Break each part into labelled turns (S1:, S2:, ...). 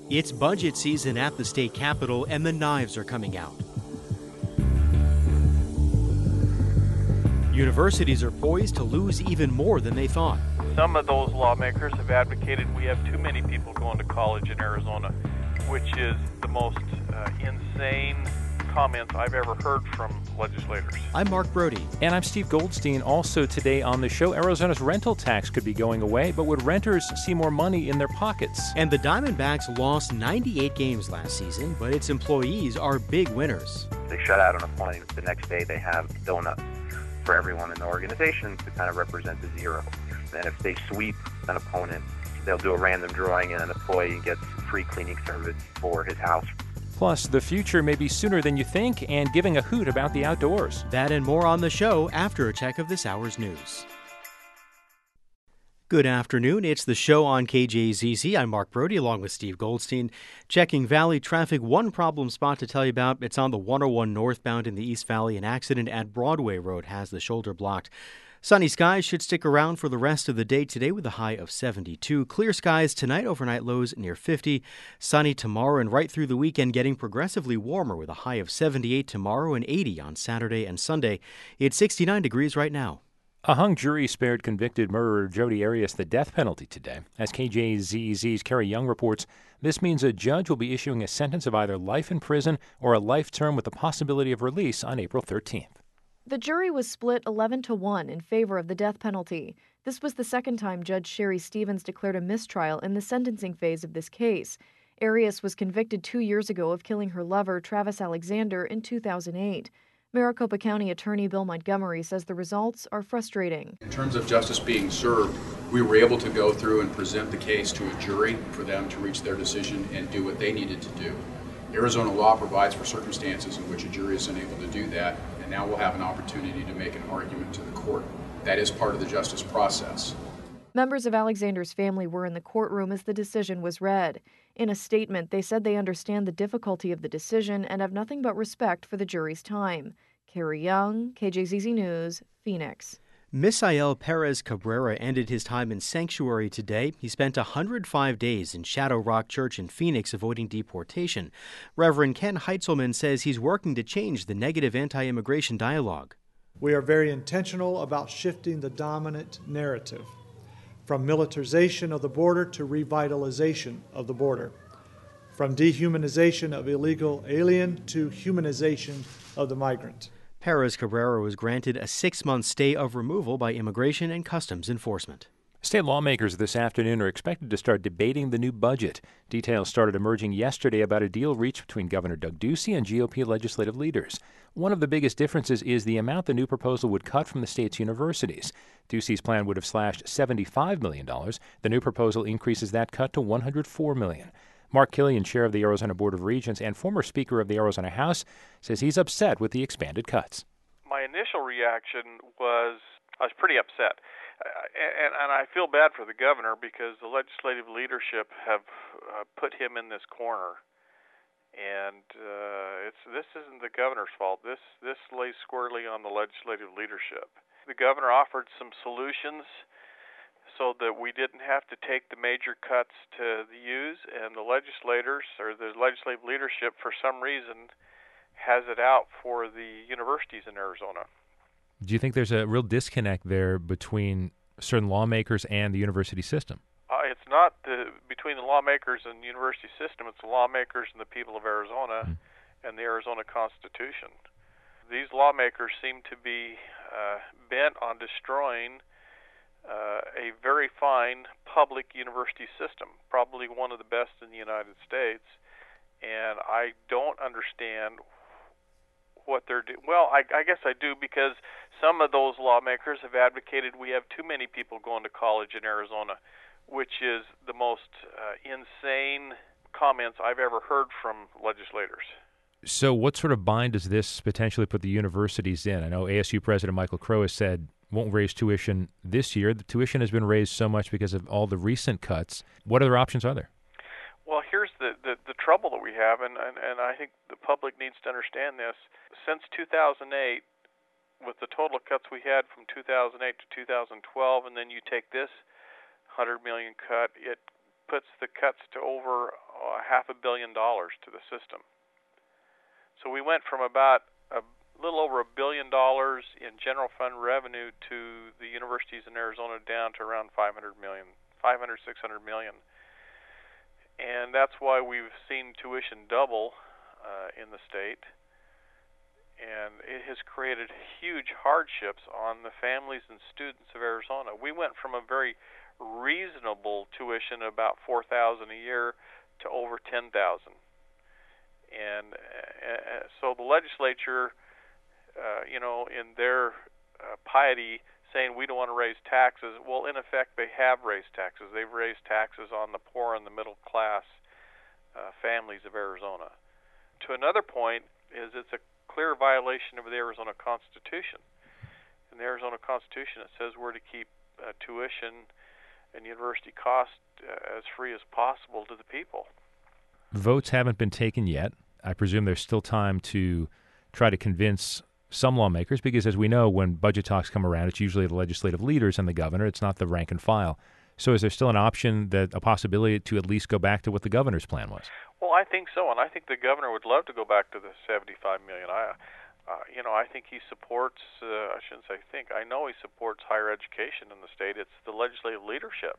S1: It's budget season at the state capitol, and the knives are coming out. Universities are poised to lose even more than they thought.
S2: Some of those lawmakers have advocated we have too many people going to college in Arizona, which is the most insane comments I've ever heard from legislators.
S1: I'm Mark Brody.
S3: And I'm Steve Goldstein. Also today on the show, Arizona's rental tax could be going away, but would renters see more money in their pockets?
S1: And the Diamondbacks lost 98 games last season, but its employees are big winners.
S4: They shut out an opponent. The next day they have donuts for everyone in the organization to kind of represent the zero. And if they sweep an opponent, they'll do a random drawing and an employee gets free cleaning service for his house.
S3: Plus, the future may be sooner than you think and giving a hoot about the outdoors.
S1: That and more on the show after a check of this hour's news. Good afternoon. It's the show on KJZZ. I'm Mark Brody along with Steve Goldstein. Checking Valley traffic. One problem spot to tell you about. It's on the 101 northbound in the East Valley. An accident at Broadway Road has the shoulder blocked. Sunny skies should stick around for the rest of the day today with a high of 72. Clear skies tonight, overnight lows near 50. Sunny tomorrow and right through the weekend, getting progressively warmer with a high of 78 tomorrow and 80 on Saturday and Sunday. It's 69 degrees right now.
S3: A hung jury spared convicted murderer Jodi Arias the death penalty today. As KJZZ's Carrie Young reports, this means a judge will be issuing a sentence of either life in prison or a life term with the possibility of release on April 13th.
S5: The jury was split 11-1 in favor of the death penalty. This was the second time Judge Sherry Stevens declared a mistrial in the sentencing phase of this case. Arias was convicted 2 years ago of killing her lover, Travis Alexander, in 2008. Maricopa County Attorney Bill Montgomery says the results are frustrating.
S6: In terms of justice being served, we were able to go through and present the case to a jury for them to reach their decision and do what they needed to do. Arizona law provides for circumstances in which a jury is unable to do that, and now we'll have an opportunity to make an argument to the court. That is part of the justice process.
S5: Members of Alexander's family were in the courtroom as the decision was read. In a statement, they said they understand the difficulty of the decision and have nothing but respect for the jury's time. Carrie Young, KJZZ News, Phoenix.
S1: Misael Perez Cabrera ended his time in sanctuary today. He spent 105 days in Shadow Rock Church in Phoenix avoiding deportation. Reverend Ken Heitzelman says he's working to change the negative anti-immigration dialogue.
S7: We are very intentional about shifting the dominant narrative from militarization of the border to revitalization of the border, from dehumanization of illegal alien to humanization of the migrant.
S1: Perez Cabrera was granted a 6-month stay of removal by Immigration and Customs Enforcement.
S3: State lawmakers this afternoon are expected to start debating the new budget. Details started emerging yesterday about a deal reached between Governor Doug Ducey and GOP legislative leaders. One of the biggest differences is the amount the new proposal would cut from the state's universities. Ducey's plan would have slashed $75 million. The new proposal increases that cut to $104 million. Mark Killian, chair of the Arizona Board of Regents and former Speaker of the Arizona House, says he's upset with the expanded cuts.
S2: My initial reaction was I was pretty upset. And I feel bad for the governor because the legislative leadership have put him in this corner. And this isn't the governor's fault. This lays squarely on the legislative leadership. The governor offered some solutions so that we didn't have to take the major cuts to the use, and the legislators or the legislative leadership for some reason has it out for the universities in Arizona.
S3: Do you think there's a real disconnect there between certain lawmakers and the university system?
S2: It's not between the lawmakers and the university system. It's the lawmakers and the people of Arizona and the Arizona Constitution. These lawmakers seem to be bent on destroying a very fine public university system, probably one of the best in the United States. And I don't understand what they're doing. Well, I guess I do, because some of those lawmakers have advocated we have too many people going to college in Arizona, which is the most insane comments I've ever heard from legislators.
S3: So what sort of bind does this potentially put the universities in? I know ASU President Michael Crow has said won't raise tuition this year. The tuition has been raised so much because of all the recent cuts. What other options are there?
S2: Well, here's the trouble that we have, and I think the public needs to understand this. Since 2008, with the total cuts we had from 2008 to 2012, and then you take this $100 million cut, it puts the cuts to over $500 million to the system. So we went from about a little over $1 billion in general fund revenue to the universities in Arizona down to around 600 million. And that's why we've seen tuition double in the state. And it has created huge hardships on the families and students of Arizona. We went from a very reasonable tuition, about $4,000 a year, to over $10,000. And so the legislature, in their piety, saying we don't want to raise taxes. Well, in effect, they have raised taxes. They've raised taxes on the poor and the middle class families of Arizona. To another point is it's a clear violation of the Arizona Constitution. In the Arizona Constitution, it says we're to keep tuition and university costs as free as possible to the people.
S3: Votes haven't been taken yet. I presume there's still time to try to convince some lawmakers, because as we know, when budget talks come around, it's usually the legislative leaders and the governor. It's not the rank and file. So is there still an option, a possibility to at least go back to what the governor's plan was?
S2: Well, I think so, and I think the governor would love to go back to the $75 million. I think he supports, I shouldn't say think, I know he supports higher education in the state. It's the legislative leadership.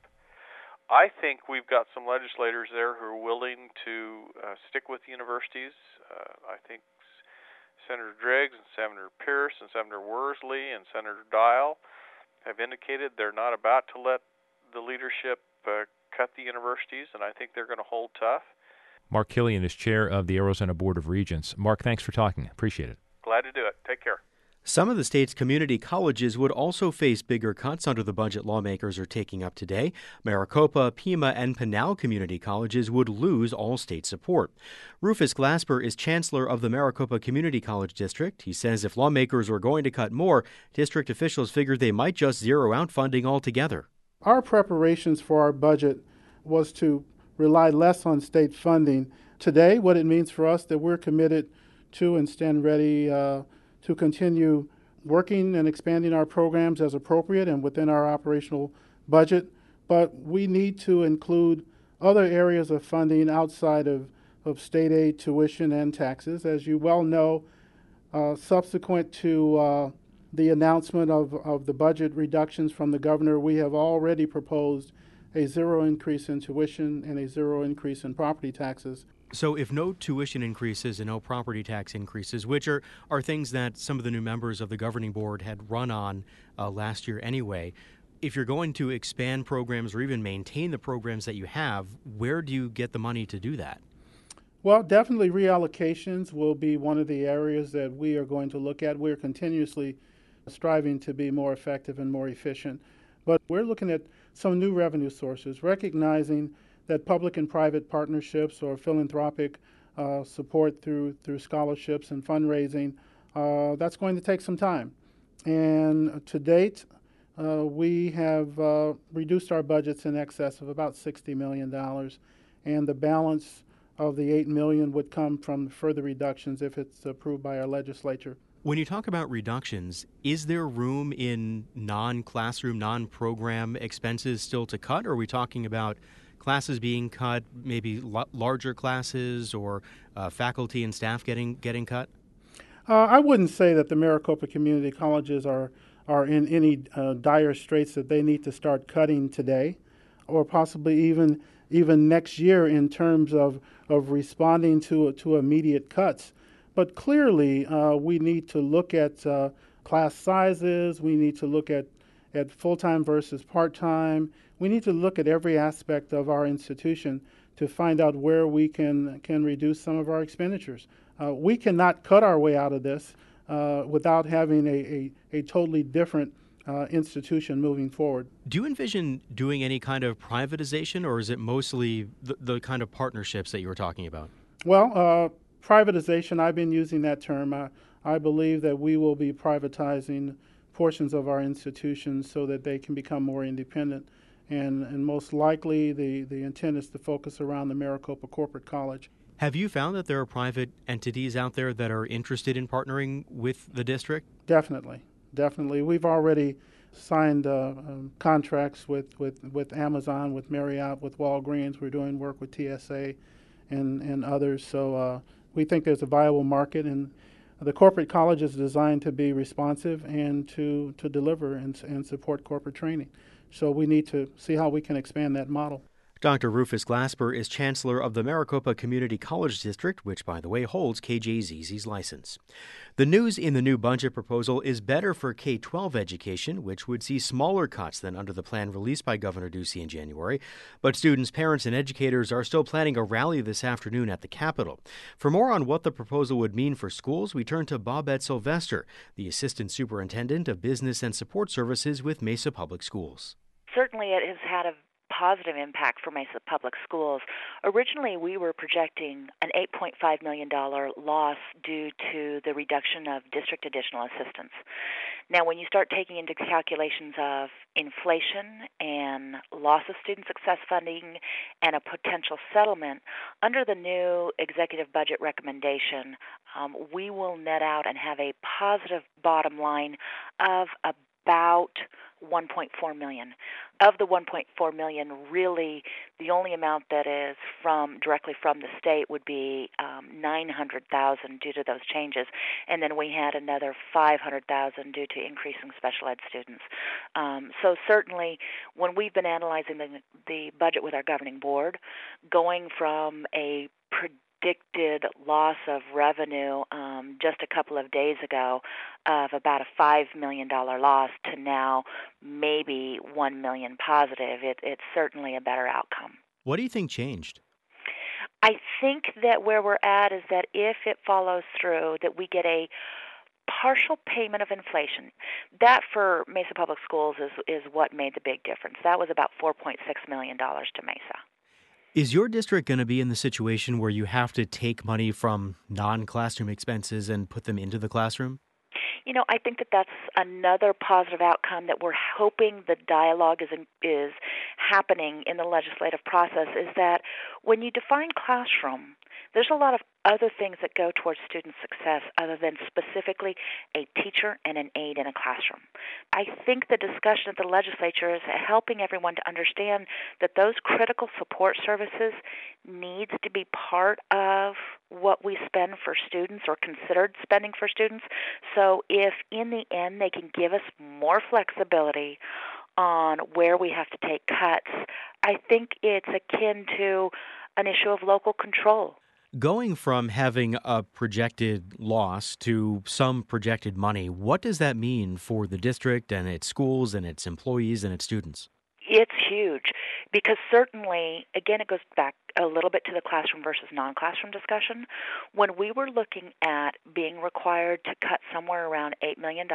S2: I think we've got some legislators there who are willing to stick with universities. I think Senator Driggs and Senator Pierce and Senator Worsley and Senator Dial have indicated they're not about to let the leadership cut the universities, and I think they're going to hold tough.
S3: Mark Killian is chair of the Arizona Board of Regents. Mark, thanks for talking. Appreciate it.
S2: Glad to do it. Take care.
S1: Some of the state's community colleges would also face bigger cuts under the budget lawmakers are taking up today. Maricopa, Pima, and Pinal community colleges would lose all state support. Rufus Glasper is chancellor of the Maricopa Community College District. He says if lawmakers were going to cut more, district officials figured they might just zero out funding altogether.
S8: Our preparations for our budget was to rely less on state funding. Today, what it means for us that we're committed to and stand ready to continue working and expanding our programs as appropriate and within our operational budget. But we need to include other areas of funding outside of state aid, tuition, and taxes. As you well know, subsequent to the announcement of the budget reductions from the governor, we have already proposed a zero increase in tuition and a zero increase in property taxes.
S1: So if no tuition increases and no property tax increases, which are things that some of the new members of the governing board had run on last year anyway, if you're going to expand programs or even maintain the programs that you have, where do you get the money to do that?
S8: Well, definitely reallocations will be one of the areas that we are going to look at. We're continuously striving to be more effective and more efficient. But we're looking at some new revenue sources, recognizing that public and private partnerships or philanthropic support through scholarships and fundraising, that's going to take some time. And to date, we have reduced our budgets in excess of about $60 million. And the balance of the $8 million would come from further reductions if it's approved by our legislature.
S1: When you talk about reductions, is there room in non-classroom, non-program expenses still to cut? Or are we talking about classes being cut, maybe larger classes, or faculty and staff getting cut?
S8: I wouldn't say that the Maricopa community colleges are in any dire straits that they need to start cutting today, or possibly even next year in terms of responding to immediate cuts. But clearly, we need to look at class sizes. We need to look at full-time versus part-time. We need to look at every aspect of our institution to find out where we can reduce some of our expenditures. We cannot cut our way out of this without having a totally different institution moving forward.
S1: Do you envision doing any kind of privatization, or is it mostly the kind of partnerships that you were talking about?
S8: Well, privatization, I've been using that term. I believe that we will be privatizing portions of our institutions so that they can become more independent. And most likely the intent is to focus around the Maricopa Corporate College.
S1: Have you found that there are private entities out there that are interested in partnering with the district?
S8: Definitely. We've already signed contracts with Amazon, with Marriott, with Walgreens. We're doing work with TSA. and others. So we think there's a viable market, and the corporate college is designed to be responsive and to deliver and support corporate training. So we need to see how we can expand that model.
S1: Dr. Rufus Glasper is Chancellor of the Maricopa Community College District, which, by the way, holds KJZZ's license. The news in the new budget proposal is better for K-12 education, which would see smaller cuts than under the plan released by Governor Ducey in January. But students, parents, and educators are still planning a rally this afternoon at the Capitol. For more on what the proposal would mean for schools, we turn to Bobette Sylvester, the Assistant Superintendent of Business and Support Services with Mesa Public Schools.
S9: Certainly it has had a positive impact for Mesa Public Schools. Originally, we were projecting an $8.5 million loss due to the reduction of district additional assistance. Now, when you start taking into calculations of inflation and loss of student success funding and a potential settlement, under the new executive budget recommendation, we will net out and have a positive bottom line of about $1.4 million. Of the $1.4 million, really the only amount that is directly from the state would be $900,000 due to those changes, and then we had another $500,000 due to increasing special ed students. So certainly, when we've been analyzing the budget with our governing board, going from a predicted loss of revenue just a couple of days ago of about a $5 million loss to now maybe $1 million positive, it's certainly a better outcome.
S1: What do you think changed?
S9: I think that where we're at is that if it follows through, that we get a partial payment of inflation. That for Mesa Public Schools is what made the big difference. That was about $4.6 million to Mesa.
S1: Is your district going to be in the situation where you have to take money from non-classroom expenses and put them into the classroom?
S9: You know, I think that that's another positive outcome that we're hoping the dialogue is happening in the legislative process, is that when you define classroom, there's a lot of other things that go towards student success other than specifically a teacher and an aide in a classroom. I think the discussion at the legislature is helping everyone to understand that those critical support services needs to be part of what we spend for students or considered spending for students. So if in the end they can give us more flexibility on where we have to take cuts, I think it's akin to an issue of local control.
S1: Going from having a projected loss to some projected money, what does that mean for the district and its schools and its employees and its students?
S9: It's huge because certainly, again, it goes back a little bit to the classroom versus non-classroom discussion. When we were looking at being required to cut somewhere around $8 million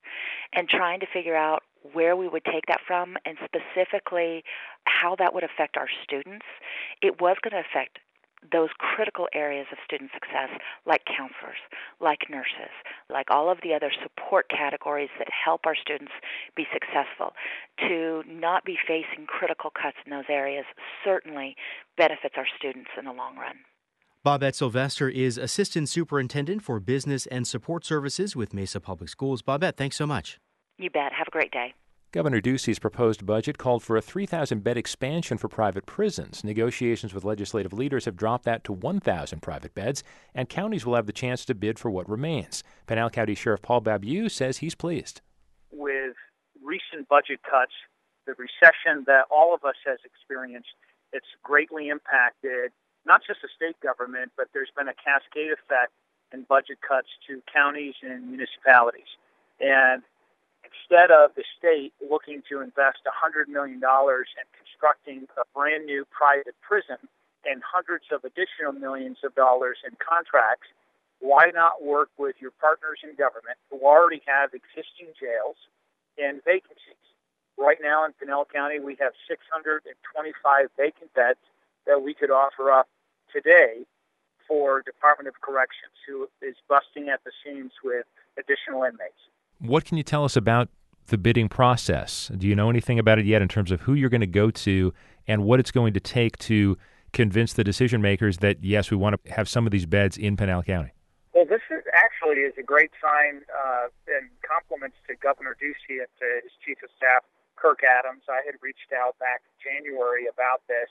S9: and trying to figure out where we would take that from and specifically how that would affect our students, it was going to affect those critical areas of student success, like counselors, like nurses, like all of the other support categories that help our students be successful. To not be facing critical cuts in those areas certainly benefits our students in the long run.
S1: Bobette Sylvester is Assistant Superintendent for Business and Support Services with Mesa Public Schools. Bobette, thanks so much.
S9: You bet. Have a great day.
S3: Governor Ducey's proposed budget called for a 3,000-bed expansion for private prisons. Negotiations with legislative leaders have dropped that to 1,000 private beds, and counties will have the chance to bid for what remains. Pinal County Sheriff Paul Babiou says he's pleased.
S10: With recent budget cuts, the recession that all of us has experienced, it's greatly impacted not just the state government, but there's been a cascade effect in budget cuts to counties and municipalities. And instead of the state looking to invest $100 million in constructing a brand new private prison and hundreds of additional millions of dollars in contracts, why not work with your partners in government who already have existing jails and vacancies? Right now in Pinal County, we have 625 vacant beds that we could offer up today for Department of Corrections, who is busting at the seams with additional inmates.
S3: What can you tell us about the bidding process? Do you know anything about it yet in terms of who you're going to go to and what it's going to take to convince the decision makers that, yes, we want to have some of these beds in Pinal County?
S10: Well, this is a great sign and compliments to Governor Ducey and to his Chief of Staff, Kirk Adams. I had reached out back in January about this.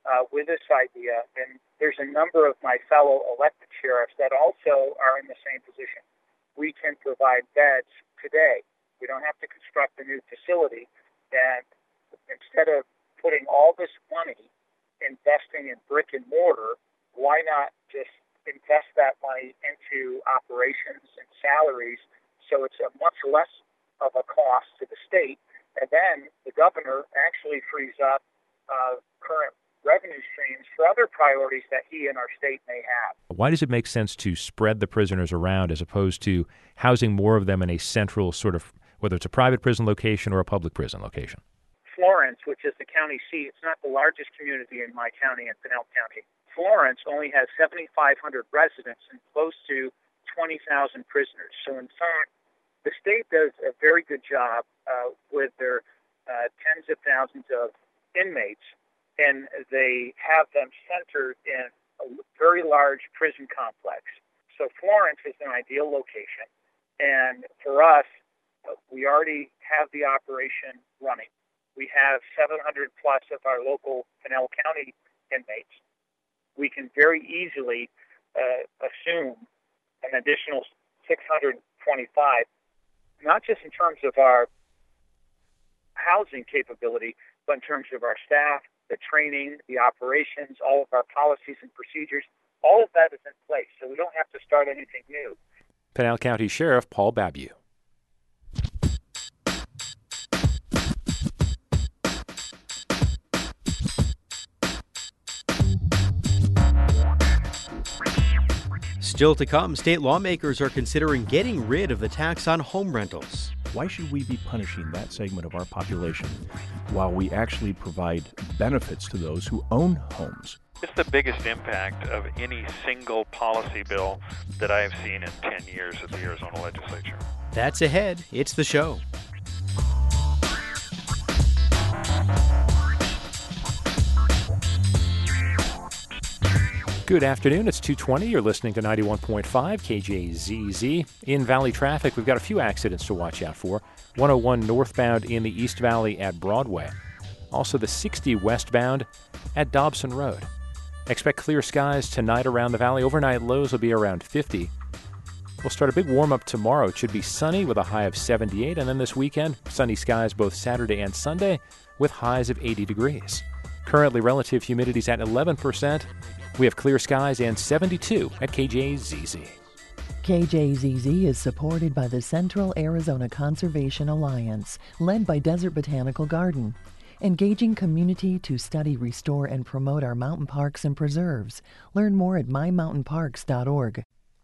S10: with this idea, and there's a number of my fellow elected sheriffs that also are in the same position. We can provide beds today. We don't have to construct a new facility. And instead of putting all this money investing in brick and mortar, why not just invest that money into operations and salaries so it's a much less of a cost to the state, and then the governor actually frees up current revenue streams for other priorities that he and our state may have.
S3: Why does it make sense to spread the prisoners around as opposed to housing more of them in a central sort of, whether it's a private prison location or a public prison location?
S10: Florence, which is the county seat, it's not the largest community in my county, in Pinal County. Florence only has 7,500 residents and close to 20,000 prisoners. So in fact, the state does a very good job with their tens of thousands of inmates, and they have them centered in a very large prison complex. So Florence is an ideal location, and for us, we already have the operation running. We have 700 plus of our local Pinal County inmates. We can very easily assume an additional 625, not just in terms of our housing capability, but in terms of our staff, the training, the operations, all of our policies and procedures. All of that is in place, so we don't have to start anything new.
S3: Pinal County Sheriff Paul Babu.
S1: Still to come, state lawmakers are considering getting rid of the tax on home rentals.
S11: Why should we be punishing that segment of our population while we actually provide benefits to those who own homes?
S12: It's the biggest impact of any single policy bill that I have seen in 10 years at the Arizona legislature.
S1: That's ahead. It's the show.
S3: Good afternoon. It's 2:20. You're listening to 91.5 KJZZ. In Valley traffic, we've got a few accidents to watch out for. 101 northbound in the East Valley at Broadway. Also the 60 westbound at Dobson Road. Expect clear skies tonight around the valley. Overnight lows will be around 50. We'll start a big warm-up tomorrow. It should be sunny with a high of 78. And then this weekend, sunny skies both Saturday and Sunday with highs of 80 degrees. Currently, relative humidity's at 11%. We have clear skies and 72 at KJZZ.
S13: KJZZ is supported by the Central Arizona Conservation Alliance, led by Desert Botanical Garden, engaging community to study, restore, and promote our mountain parks and preserves. Learn more at mymountainparks.org.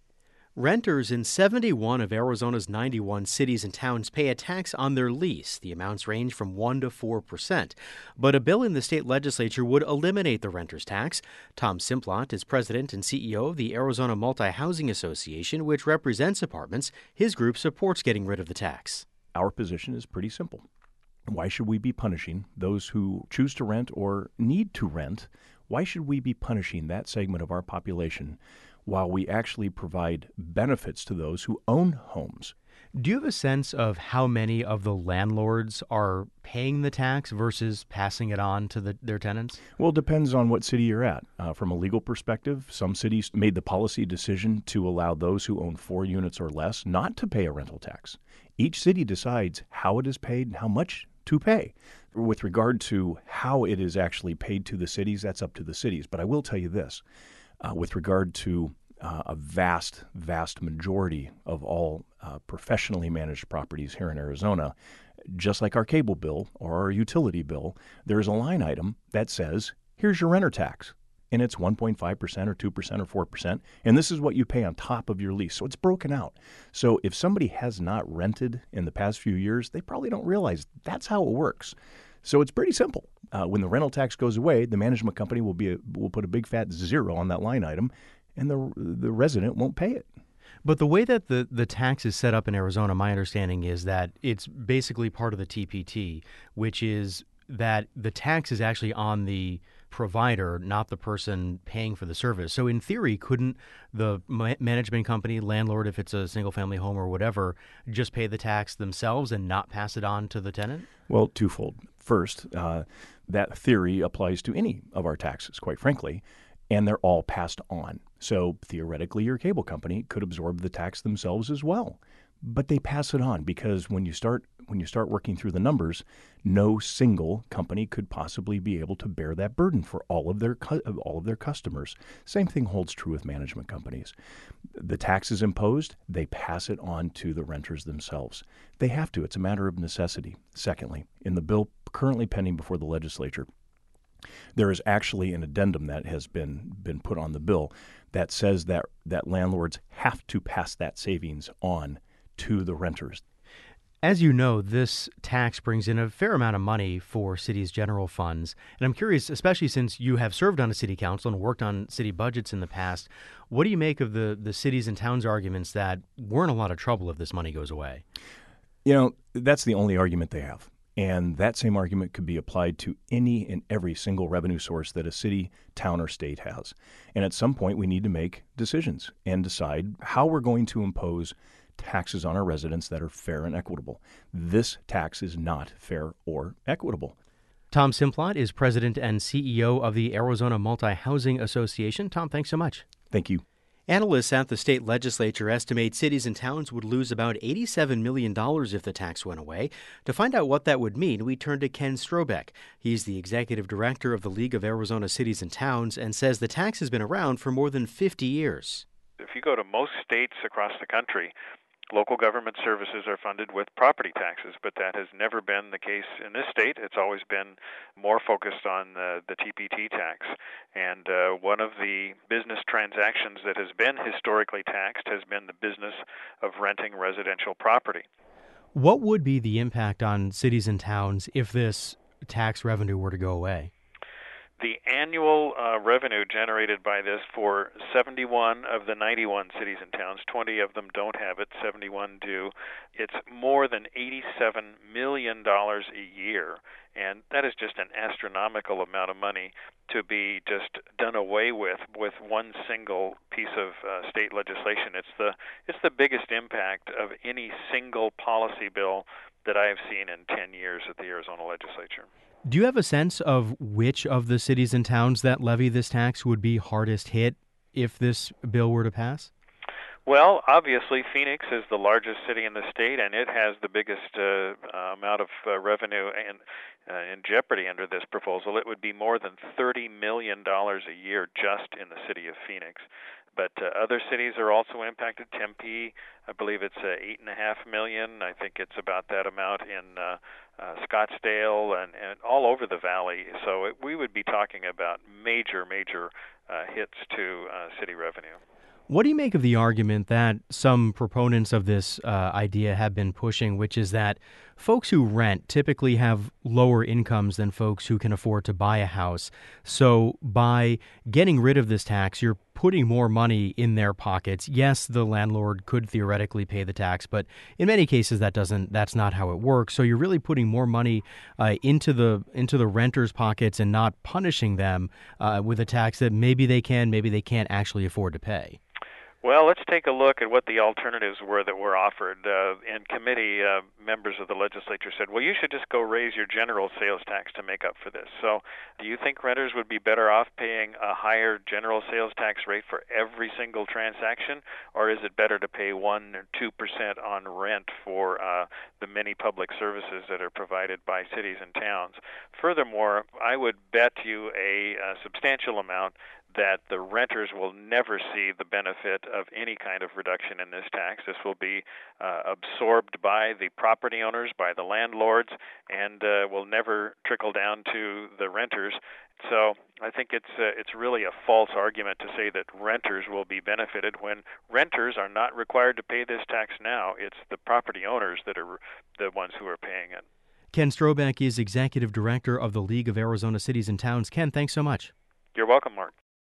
S1: Renters in 71 of Arizona's 91 cities and towns pay a tax on their lease. The amounts range from 1% to 4%. But a bill in the state legislature would eliminate the renter's tax. Tom Simplot is president and CEO of the Arizona Multi-Housing Association, which represents apartments. His group supports getting rid of the tax.
S11: Our position is pretty simple. Why should we be punishing those who choose to rent or need to rent? Why should we be punishing that segment of our population while we actually provide benefits to those who own homes?
S1: Do you have a sense of how many of the landlords are paying the tax versus passing it on to their tenants?
S11: Well, it depends on what city you're at. From a legal perspective, some cities made the policy decision to allow those who own 4 units or less not to pay a rental tax. Each city decides how it is paid and how much to pay. With regard to how it is actually paid to the cities, that's up to the cities. But I will tell you this. With regard to a vast majority of all professionally managed properties here in Arizona, just like our cable bill or our utility bill, there is a line item that says, here's your renter tax. And it's 1.5% or 2% or 4%. And this is what you pay on top of your lease. So it's broken out. So if somebody has not rented in the past few years, they probably don't realize that's how it works. So it's pretty simple. When the rental tax goes away, the management company will put a big fat 0 on that line item, and the resident won't pay it.
S1: But the way that the tax is set up in Arizona, my understanding is that it's basically part of the TPT, which is that the tax is actually on the provider, not the person paying for the service. So in theory, couldn't the management company, landlord, if it's a single-family home or whatever, just pay the tax themselves and not pass it on to the tenant?
S11: Well, twofold. First, that theory applies to any of our taxes, quite frankly, and they're all passed on. So theoretically, your cable company could absorb the tax themselves as well. But they pass it on because when you start working through the numbers, no single company could possibly be able to bear that burden for all of their customers. Same thing holds true with management companies. The tax is imposed, they pass it on to the renters themselves. They have to. It's a matter of necessity. Secondly, in the bill currently pending before the legislature, there is actually an addendum that has been put on the bill that says that landlords have to pass that savings on to the renters.
S1: As you know, this tax brings in a fair amount of money for cities' general funds. And I'm curious, especially since you have served on a city council and worked on city budgets in the past, what do you make of the cities and towns' arguments that we're in a lot of trouble if this money goes away?
S11: You know, that's the only argument they have. And that same argument could be applied to any and every single revenue source that a city, town, or state has. And at some point, we need to make decisions and decide how we're going to impose taxes on our residents that are fair and equitable. This tax is not fair or equitable.
S1: Tom Simplot is president and CEO of the Arizona Multi-Housing Association. Tom, thanks so much.
S11: Thank you.
S1: Analysts at the state legislature estimate cities and towns would lose about $87 million if the tax went away. To find out what that would mean, we turn to Ken Strobeck. He's the executive director of the League of Arizona Cities and Towns and says the tax has been around for more than 50 years.
S12: If you go to most states across the country, local government services are funded with property taxes, but that has never been the case in this state. It's always been more focused on the TPT tax. And one of the business transactions that has been historically taxed has been the business of renting residential property.
S1: What would be the impact on cities and towns if this tax revenue were to go away?
S12: The annual revenue generated by this for 71 of the 91 cities and towns, 20 of them don't have it, 71 do. It's more than $87 million a year, and that is just an astronomical amount of money to be just done away with one single piece of state legislation. It's the biggest impact of any single policy bill that I have seen in 10 years at the Arizona legislature.
S1: Do you have a sense of which of the cities and towns that levy this tax would be hardest hit if this bill were to pass?
S12: Well, obviously, Phoenix is the largest city in the state, and it has the biggest amount of revenue in jeopardy under this proposal. It would be more than $30 million a year just in the city of Phoenix. But other cities are also impacted. Tempe, I believe it's $8.5 million. I think it's about that amount in Scottsdale and all over the valley. So we would be talking about major hits to city revenue.
S1: What do you make of the argument that some proponents of this idea have been pushing, which is that folks who rent typically have lower incomes than folks who can afford to buy a house? So by getting rid of this tax, you're putting more money in their pockets. Yes, the landlord could theoretically pay the tax, but in many cases that's not how it works. So you're really putting more money into the renters' pockets and not punishing them with a tax that maybe they can't actually afford to pay.
S12: Well, let's take a look at what the alternatives were that were offered. In committee, members of the legislature said, well, you should just go raise your general sales tax to make up for this. So do you think renters would be better off paying a higher general sales tax rate for every single transaction, or is it better to pay 1 or 2% on rent for the many public services that are provided by cities and towns? Furthermore, I would bet you a substantial amount that the renters will never see the benefit of any kind of reduction in this tax. This will be absorbed by the property owners, by the landlords, and will never trickle down to the renters. So I think it's really a false argument to say that renters will be benefited when renters are not required to pay this tax now. It's the property owners that are the ones who are paying it.
S1: Ken Strobeck is executive director of the League of Arizona Cities and Towns. Ken, thanks so much.
S12: You're welcome, Mark.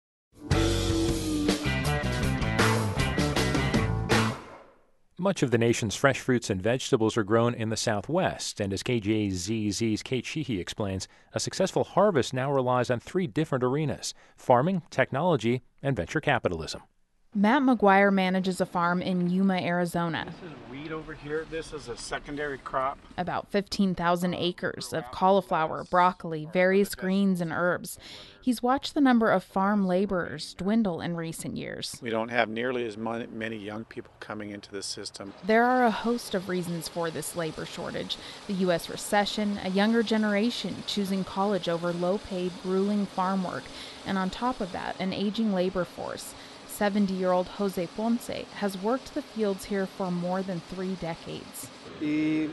S3: Much of the nation's fresh fruits and vegetables are grown in the Southwest, and as KJZZ's Kate Sheehy explains, a successful harvest now relies on 3 different arenas: farming, technology, and venture capitalism.
S14: Matt McGuire manages a farm in Yuma, Arizona.
S15: This is wheat over here. This is a secondary crop.
S14: About 15,000 acres of cauliflower, broccoli, various greens, and herbs. He's watched the number of farm laborers dwindle in recent years.
S15: We don't have nearly as many young people coming into the system.
S14: There are a host of reasons for this labor shortage. The U.S. recession, a younger generation choosing college over low-paid, grueling farm work, and on top of that, an aging labor force. 70-year-old Jose Ponce has worked the fields here for more than 3 decades.
S16: I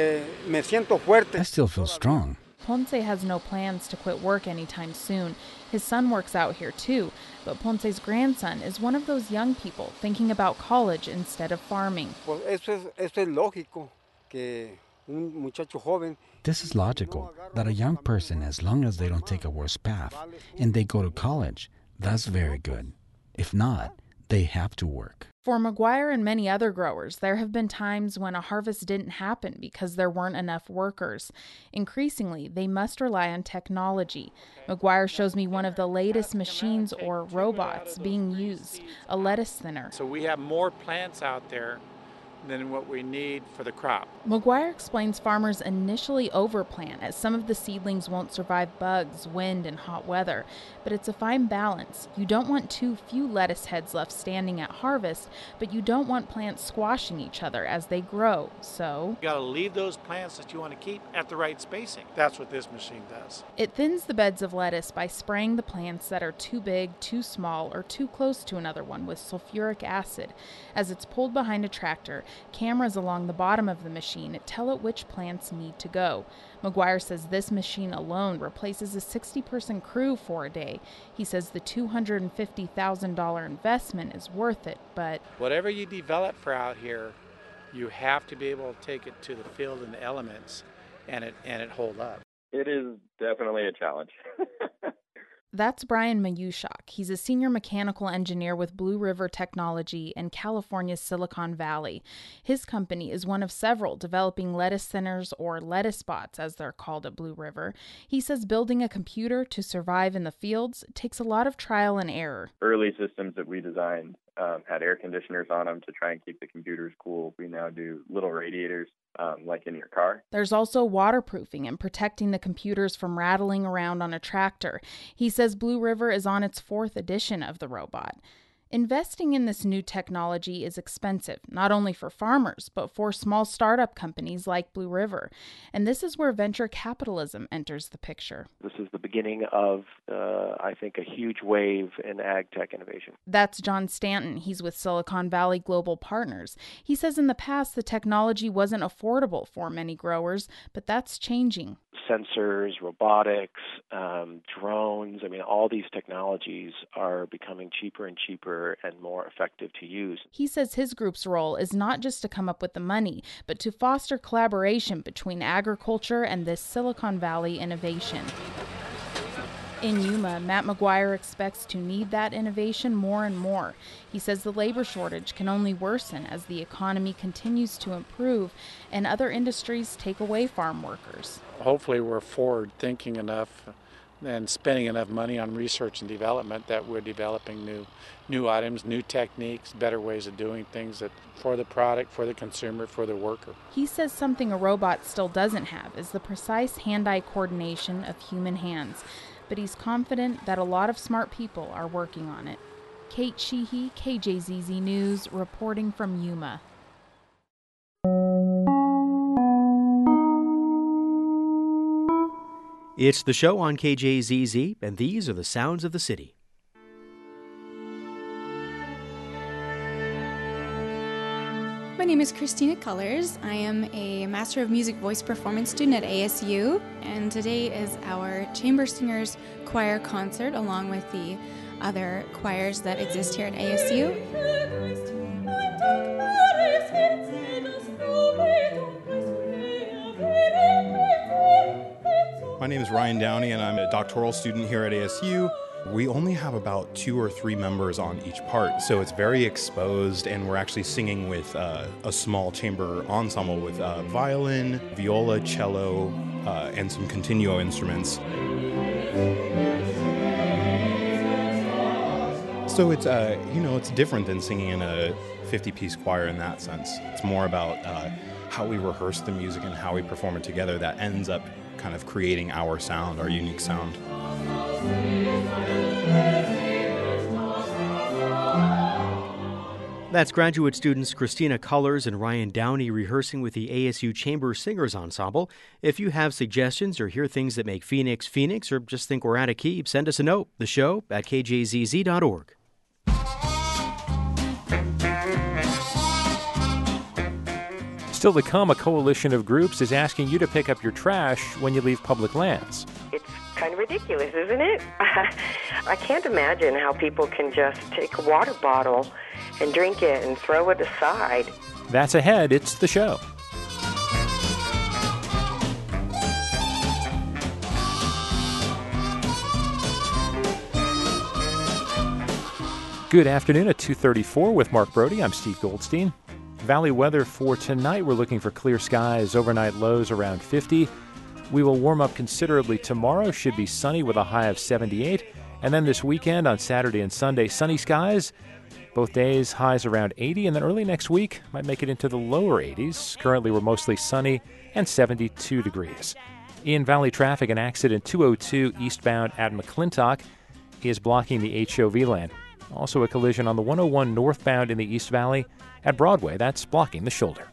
S16: still feel strong.
S14: Ponce has no plans to quit work anytime soon. His son works out here too, but Ponce's grandson is one of those young people thinking about college instead of farming.
S16: This is logical, that a young person, as long as they don't take a worse path and they go to college, that's very good. If not, they have to work.
S14: For McGuire and many other growers, there have been times when a harvest didn't happen because there weren't enough workers. Increasingly, they must rely on technology. McGuire shows me one of the latest machines or robots being used, a lettuce thinner.
S15: So we have more plants out there than what we need for the crop.
S14: McGuire explains farmers initially overplant as some of the seedlings won't survive bugs, wind, and hot weather. But it's a fine balance. You don't want too few lettuce heads left standing at harvest, but you don't want plants squashing each other as they grow. So
S15: You got to leave those plants that you want to keep at the right spacing. That's what this machine does.
S14: it thins the beds of lettuce by spraying the plants that are too big, too small, or too close to another one with sulfuric acid. As it's pulled behind a tractor, cameras along the bottom of the machine tell it which plants need to go. McGuire says this machine alone replaces a 60-person crew for a day. He says the $250,000 investment is worth it, but
S15: Whatever you develop for out here, you have to be able to take it to the field and the elements and it hold up.
S17: It is definitely a challenge.
S14: that's Brian Mayushak. He's a senior mechanical engineer with Blue River Technology in California's Silicon Valley. His company is one of several developing lettuce thinners, or lettuce bots as they're called at Blue River. He says building a computer to survive in the fields takes a lot of trial and error.
S17: Early systems that we designed had air conditioners on them to try and keep the computers cool. We now do little radiators like in your car.
S14: There's also waterproofing and protecting the computers from rattling around on a tractor. He says Blue River is on its 4th edition of the robot. Investing in this new technology is expensive, not only for farmers, but for small startup companies like Blue River. And this is where venture capitalism enters the picture.
S18: This is the beginning of, I think, a huge wave in ag tech innovation.
S14: That's John Stanton. He's with Silicon Valley Global Partners. He says in the past the technology wasn't affordable for many growers, but that's changing.
S18: Sensors, robotics, drones, all these technologies are becoming cheaper and cheaper and more effective to use.
S14: He says his group's role is not just to come up with the money, but to foster collaboration between agriculture and this Silicon Valley innovation. In Yuma, Matt McGuire expects to need that innovation more and more. He says the labor shortage can only worsen as the economy continues to improve and other industries take away farm workers.
S15: Hopefully we're forward-thinking enough and spending enough money on research and development that we're developing new items, new techniques, better ways of doing things that for the product, for the consumer, for the worker.
S14: He says something a robot still doesn't have is the precise hand-eye coordination of human hands. But he's confident that a lot of smart people are working on it. Kate Sheehy, KJZZ News, reporting from Yuma.
S1: It's the show on KJZZ, and these are the sounds of the city.
S19: My name is Christina Cullers. I am a Master of Music Voice Performance student at ASU, and today is our Chamber Singers Choir concert along with the other choirs that exist here at ASU.
S20: My name is Ryan Downey, and I'm a doctoral student here at ASU. We only have about 2 or 3 members on each part, so it's very exposed, and we're actually singing with a small chamber ensemble with violin, viola, cello, and some continuo instruments. So it's it's different than singing in a 50-piece choir in that sense. It's more about how we rehearse the music and how we perform it together that ends up kind of creating our sound, our unique sound.
S1: That's graduate students Christina Cullors and Ryan Downey rehearsing with the ASU Chamber Singers Ensemble. If you have suggestions or hear things that make Phoenix, Phoenix, or just think we're out of key, send us a note. The show at kjzz.org.
S3: Still to come, a coalition of groups is asking you to pick up your trash when you leave public lands.
S21: It's kind of ridiculous, isn't it? I can't imagine how people can just take a water bottle and drink it and throw it aside.
S3: That's ahead. It's the show. Good afternoon at 2:34 with Mark Brody. I'm Steve Goldstein. Valley weather for tonight, we're looking for clear skies, overnight lows around 50. We will warm up considerably tomorrow, should be sunny with a high of 78. And then this weekend on Saturday and Sunday, sunny skies. Both days, highs around 80, and then early next week might make it into the lower 80s. Currently, we're mostly sunny and 72 degrees. In Valley traffic, an accident 202 eastbound at McClintock is blocking the HOV lane. Also a collision on the 101 northbound in the East Valley at Broadway. That's blocking the shoulder.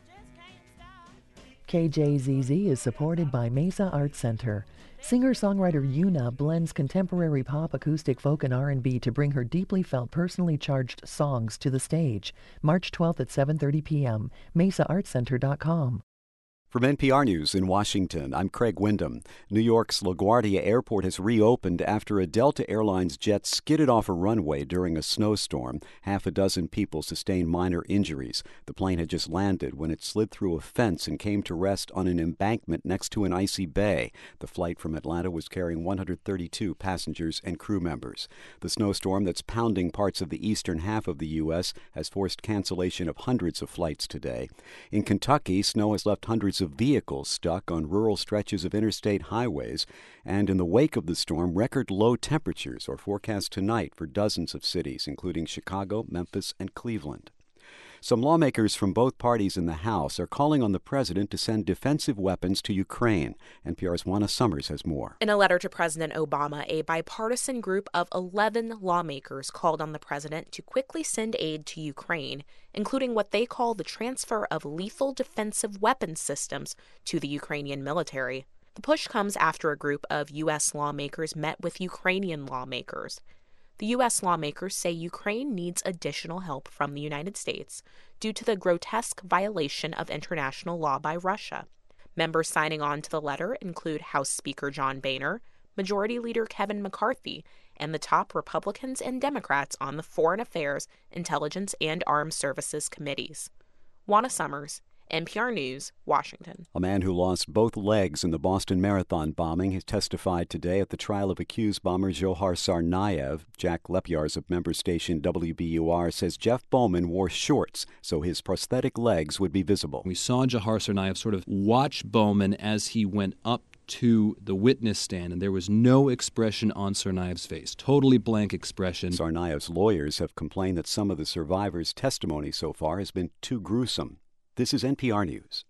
S13: KJZZ is supported by Mesa Art Center. Singer-songwriter Yuna blends contemporary pop, acoustic, folk, and R&B to bring her deeply felt, personally charged songs to the stage. March 12th at 7:30 p.m. MesaArtCenter.com.
S22: From NPR News in Washington, I'm Craig Windham. New York's LaGuardia Airport has reopened after a Delta Airlines jet skidded off a runway during a snowstorm. Half a dozen people sustained minor injuries. The plane had just landed when it slid through a fence and came to rest on an embankment next to an icy bay. The flight from Atlanta was carrying 132 passengers and crew members. The snowstorm that's pounding parts of the eastern half of the U.S. has forced cancellation of hundreds of flights today. In Kentucky, snow has left hundreds of vehicles stuck on rural stretches of interstate highways, and in the wake of the storm, record low temperatures are forecast tonight for dozens of cities, including Chicago, Memphis, and Cleveland. Some lawmakers from both parties in the House are calling on the president to send defensive weapons to Ukraine. NPR's Juana Summers has more.
S23: In a letter to President Obama, a bipartisan group of 11 lawmakers called on the president to quickly send aid to Ukraine, including what they call the transfer of lethal defensive weapons systems to the Ukrainian military. The push comes after a group of U.S. lawmakers met with Ukrainian lawmakers. The U.S. lawmakers say Ukraine needs additional help from the United States due to the grotesque violation of international law by Russia. Members signing on to the letter include House Speaker John Boehner, Majority Leader Kevin McCarthy, and the top Republicans and Democrats on the Foreign Affairs, Intelligence, and Armed Services committees. Juana Summers, NPR News, Washington.
S22: A man who lost both legs in the Boston Marathon bombing has testified today at the trial of accused bomber Dzhokhar Tsarnaev. Jack Lepyars of member station WBUR says Jeff Bowman wore shorts so his prosthetic legs would be visible.
S24: We saw Dzhokhar Tsarnaev sort of watch Bowman as he went up to the witness stand, and there was no expression on Tsarnaev's face. Totally blank expression.
S22: Tsarnaev's lawyers have complained that some of the survivors' testimony so far has been too gruesome. This is NPR News.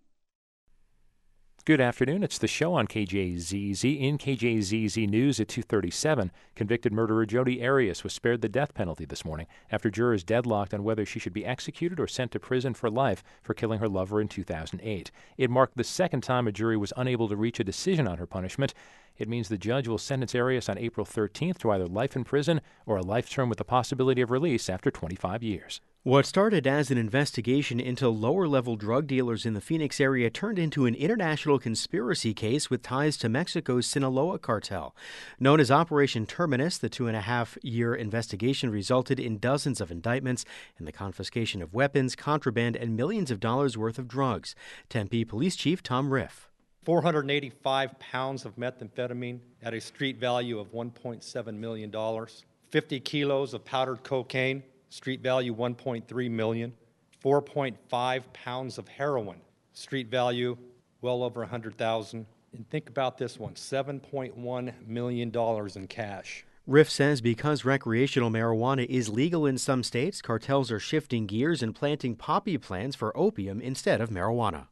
S3: Good afternoon. It's the show on KJZZ. In KJZZ News at 2:37, convicted murderer Jodi Arias was spared the death penalty this morning after jurors deadlocked on whether she should be executed or sent to prison for life for killing her lover in 2008. It marked the second time a jury was unable to reach a decision on her punishment. It means the judge will sentence Arias on April 13th to either life in prison or a life term with the possibility of release after 25 years.
S1: What started as an investigation into lower-level drug dealers in the Phoenix area turned into an international conspiracy case with ties to Mexico's Sinaloa cartel. Known as Operation Terminus, the 2.5-year investigation resulted in dozens of indictments and the confiscation of weapons, contraband, and millions of dollars worth of drugs. Tempe Police Chief Tom Riff.
S25: 485 pounds of methamphetamine at a street value of $1.7 million, 50 kilos of powdered cocaine, street value $1.3 million, 4.5 pounds of heroin, street value well over $100,000. And think about this one, $7.1 million in cash.
S1: Riff says because recreational marijuana is legal in some states, cartels are shifting gears and planting poppy plants for opium instead of marijuana.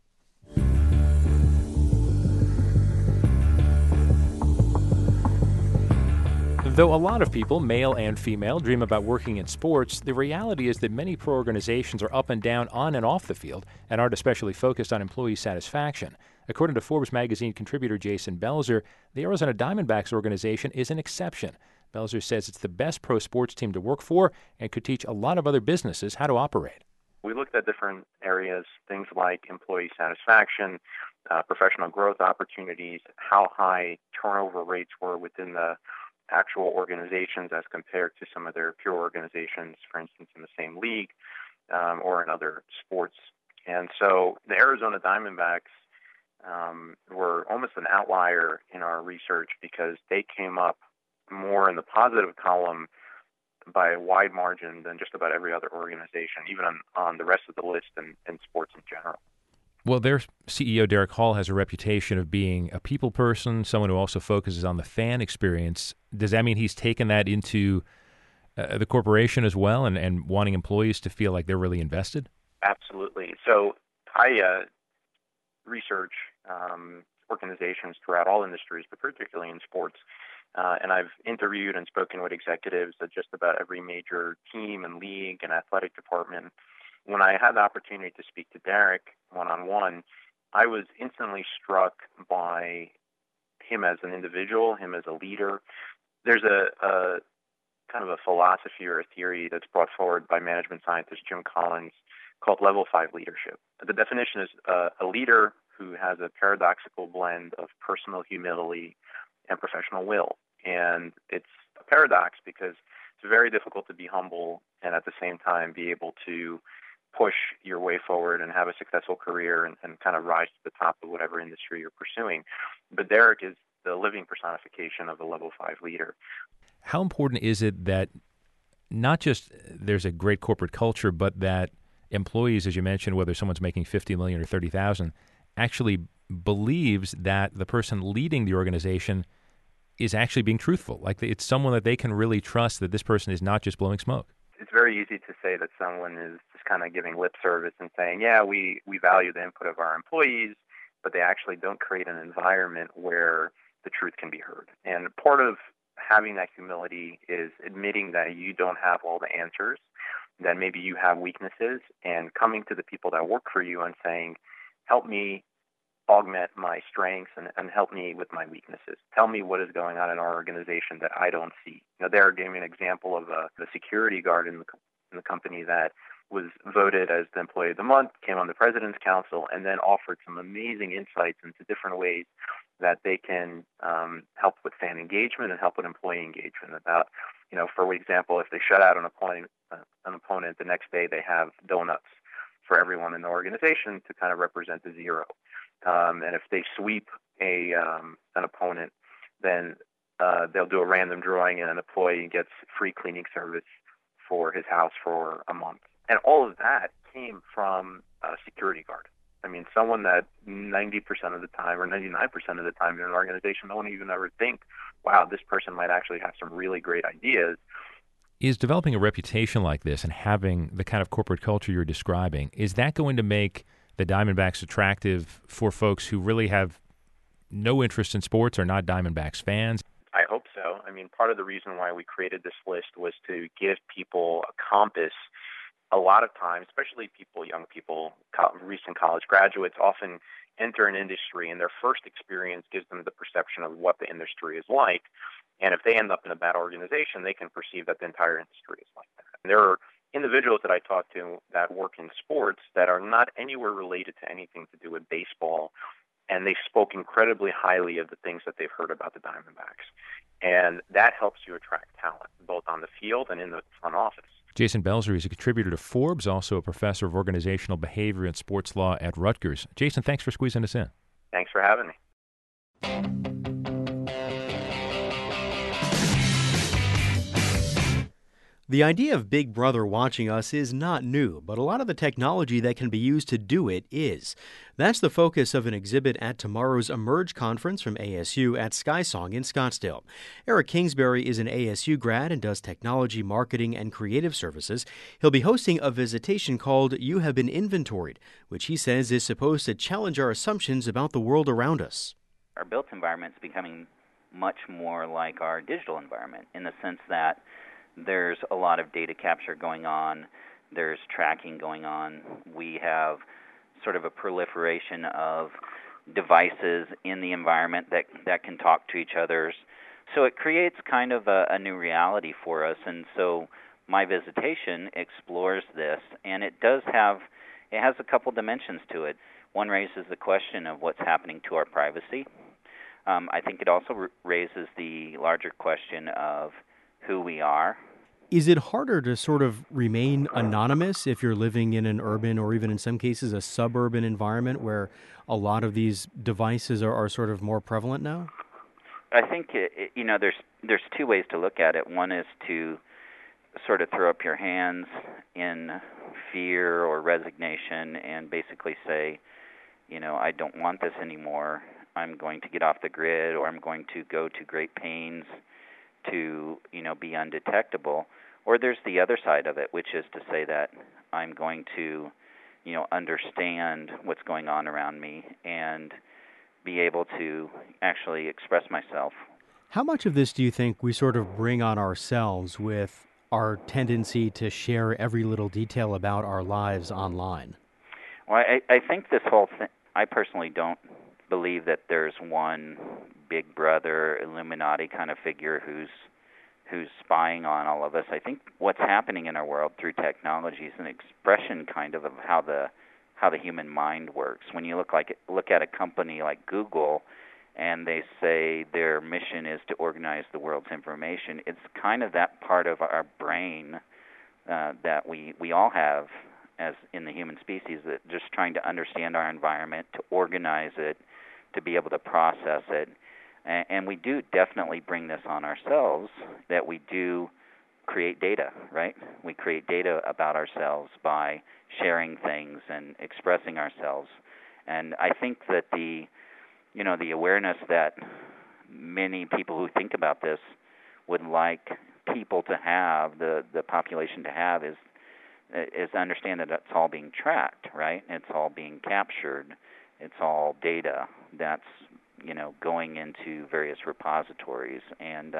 S3: Though a lot of people, male and female, dream about working in sports, the reality is that many pro organizations are up and down on and off the field and aren't especially focused on employee satisfaction. According to Forbes magazine contributor Jason Belzer, the Arizona Diamondbacks organization is an exception. Belzer says it's the best pro sports team to work for and could teach a lot of other businesses how to operate.
S2: We looked at different areas, things like employee satisfaction, professional growth opportunities, how high turnover rates were within the actual organizations as compared to some of their peer organizations, for instance, in the same league or in other sports. And so the Arizona Diamondbacks were almost an outlier in our research because they came up more in the positive column by a wide margin than just about every other organization, even on the rest of the list and sports in general.
S3: Well, their CEO, Derek Hall, has a reputation of being a people person, someone who also focuses on the fan experience. Does that mean he's taken that into the corporation as well and wanting employees to feel like they're really invested?
S2: Absolutely. So I research organizations throughout all industries, but particularly in sports. And I've interviewed and spoken with executives at just about every major team and league and athletic department. When I had the opportunity to speak to Derek one-on-one, I was instantly struck by him as an individual, him as a leader. There's a kind of a philosophy or a theory that's brought forward by management scientist Jim Collins called Level 5 leadership. The definition is a leader who has a paradoxical blend of personal humility and professional will. And it's a paradox because it's very difficult to be humble and at the same time be able to push your way forward and have a successful career and kind of rise to the top of whatever industry you're pursuing. But Derek is the living personification of a Level 5 leader.
S3: How important is it that not just there's a great corporate culture, but that employees, as you mentioned, whether someone's making $50 million or $30,000, actually believes that the person leading the organization is actually being truthful? Like it's someone that they can really trust, that this person is not just blowing smoke.
S2: It's very easy to say that someone is just kind of giving lip service and saying, yeah, we value the input of our employees, but they actually don't create an environment where the truth can be heard. And part of having that humility is admitting that you don't have all the answers, that maybe you have weaknesses, and coming to the people that work for you and saying, help me augment my strengths and help me with my weaknesses. Tell me what is going on in our organization that I don't see. Derek gave me an example of the security guard in the company that was voted as the Employee of the Month, came on the President's Council, and then offered some amazing insights into different ways that they can help with fan engagement and help with employee engagement. About, for example, if they shut out an opponent, the next day they have donuts for everyone in the organization to kind of represent the zero. And if they sweep an opponent, then they'll do a random drawing and an employee gets free cleaning service for his house for a month. And all of that came from a security guard. I mean, someone that 90% of the time or 99% of the time in an organization, no one even ever think, wow, this person might actually have some really great ideas.
S3: Is developing a reputation like this and having the kind of corporate culture you're describing, is that going to make the Diamondbacks attractive for folks who really have no interest in sports or not Diamondbacks fans?
S2: I hope so. I mean, part of the reason why we created this list was to give people a compass. A lot of times, especially young people, recent college graduates, often enter an industry and their first experience gives them the perception of what the industry is like. And if they end up in a bad organization, they can perceive that the entire industry is like that. And there are individuals that I talk to that work in sports that are not anywhere related to anything to do with baseball, and they spoke incredibly highly of the things that they've heard about the Diamondbacks. And that helps you attract talent, both on the field and in the front office.
S3: Jason Belzer is a contributor to Forbes, also a professor of organizational behavior and sports law at Rutgers. Jason, thanks for squeezing us in.
S2: Thanks for having me.
S1: The idea of Big Brother watching us is not new, but a lot of the technology that can be used to do it is. That's the focus of an exhibit at tomorrow's Emerge conference from ASU at SkySong in Scottsdale. Eric Kingsbury is an ASU grad and does technology, marketing, and creative services. He'll be hosting a visitation called You Have Been Inventoried, which he says is supposed to challenge our assumptions about the world around us.
S4: Our built environment is becoming much more like our digital environment in the sense that there's a lot of data capture going on, there's tracking going on. We have sort of a proliferation of devices in the environment that can talk to each other. So it creates kind of a new reality for us. And so my visitation explores this, and it has a couple dimensions to it. One raises the question of what's happening to our privacy. I think it also raises the larger question of who we are.
S1: Is it harder to sort of remain anonymous if you're living in an urban or even in some cases a suburban environment where a lot of these devices are sort of more prevalent now?
S4: I think there's two ways to look at it. One is to sort of throw up your hands in fear or resignation and basically say, I don't want this anymore. I'm going to get off the grid, or I'm going to go to great pains to, be undetectable. Or there's the other side of it, which is to say that I'm going to, understand what's going on around me and be able to actually express myself.
S1: How much of this do you think we sort of bring on ourselves with our tendency to share every little detail about our lives online?
S4: Well, I think this whole thing, I personally don't believe that there's one Big Brother Illuminati kind of figure who's spying on all of us. I think what's happening in our world through technology is an expression kind of how the human mind works. When you look at a company like Google and they say their mission is to organize the world's information, it's kind of that part of our brain that we all have as in the human species, that just trying to understand our environment, to organize it, to be able to process it. And we do definitely bring this on ourselves, that we do create data, right? We create data about ourselves by sharing things and expressing ourselves. And I think that the awareness that many people who think about this would like people to have, the population to have, is understand that it's all being tracked, right? It's all being captured. It's all data that's going into various repositories. And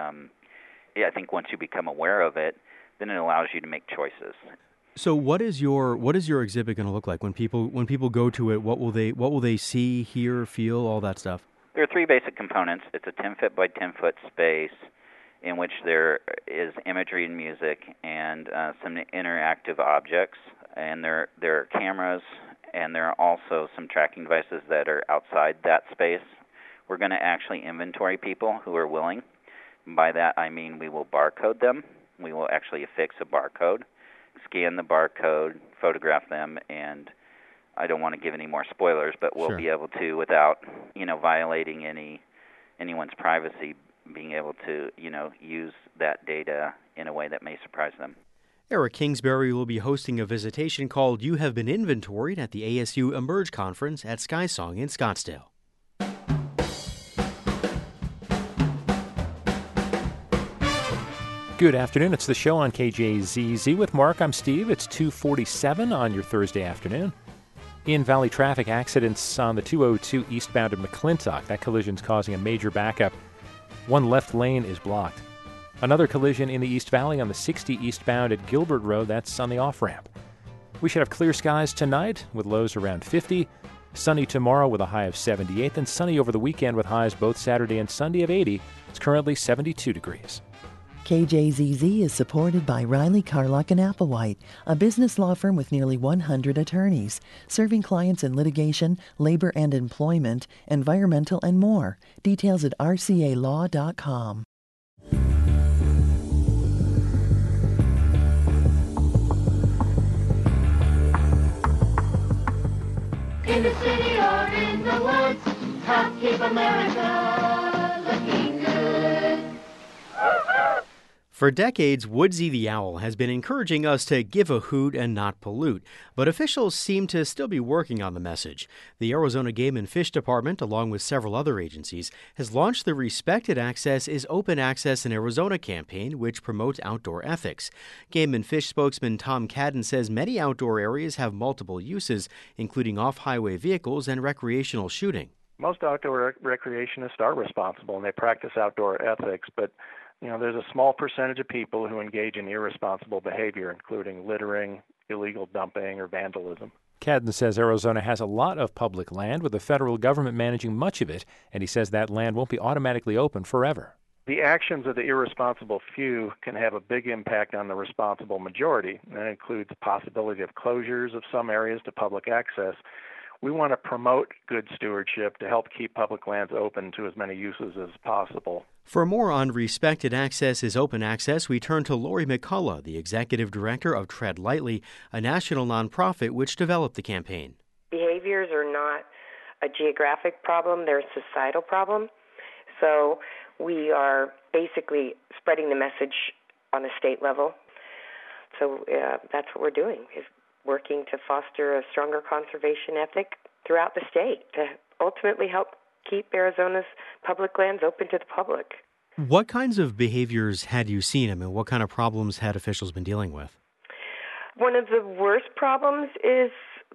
S4: I think once you become aware of it, then it allows you to make choices.
S1: So what is your exhibit going to look like when people go to it? What will they see, hear, feel, all that stuff?
S4: There are three basic components. It's a 10-foot by 10-foot space in which there is imagery and music and some interactive objects, and there are cameras, and there are also some tracking devices that are outside that space. We're going to actually inventory people who are willing. By that I mean we will barcode them. We will actually affix a barcode, scan the barcode, photograph them, and I don't want to give any more spoilers, but we'll be able to, without violating anyone's privacy, being able to use that data in a way that may surprise them.
S1: Eric Kingsbury will be hosting a visitation called You Have Been Inventoried at the ASU Emerge Conference at SkySong in Scottsdale.
S3: Good afternoon. It's the show on KJZZ with Mark. I'm Steve. It's 2:47 on your Thursday afternoon. In Valley traffic accidents on the 202 eastbound of McClintock. That collision's causing a major backup. One left lane is blocked. Another collision in the East Valley on the 60 eastbound at Gilbert Road. That's on the off-ramp. We should have clear skies tonight with lows around 50. Sunny tomorrow with a high of 78. Then sunny over the weekend with highs both Saturday and Sunday of 80. It's currently 72 degrees.
S13: KJZZ is supported by Riley Carlock and Applewhite, a business law firm with nearly 100 attorneys, serving clients in litigation, labor and employment, environmental, and more. Details at rcalaw.com.
S5: In the city or in the woods, help keep America looking good.
S1: For decades, Woodsy the owl has been encouraging us to give a hoot and not pollute, but officials seem to still be working on the message. The Arizona Game and Fish Department, along with several other agencies, has launched the Respected Access is Open Access in Arizona campaign, which promotes outdoor ethics. Game and Fish spokesman Tom Cadden says many outdoor areas have multiple uses, including off-highway vehicles and recreational shooting.
S6: Most outdoor recreationists are responsible and they practice outdoor ethics, but there's a small percentage of people who engage in irresponsible behavior, including littering, illegal dumping, or vandalism.
S3: Cadden says Arizona has a lot of public land, with the federal government managing much of it, and he says that land won't be automatically open forever.
S6: The actions of the irresponsible few can have a big impact on the responsible majority. That includes the possibility of closures of some areas to public access. We want to promote good stewardship to help keep public lands open to as many uses as possible.
S1: For more on Respected Access is Open Access, we turn to Lori McCullough, the executive director of Tread Lightly, a national nonprofit which developed the campaign.
S21: Behaviors are not a geographic problem, they're a societal problem. So we are basically spreading the message on a state level. So that's what we're doing, is working to foster a stronger conservation ethic throughout the state to ultimately help keep Arizona's public lands open to the public.
S1: What kinds of behaviors had you seen? I mean, what kind of problems had officials been dealing with?
S21: One of the worst problems is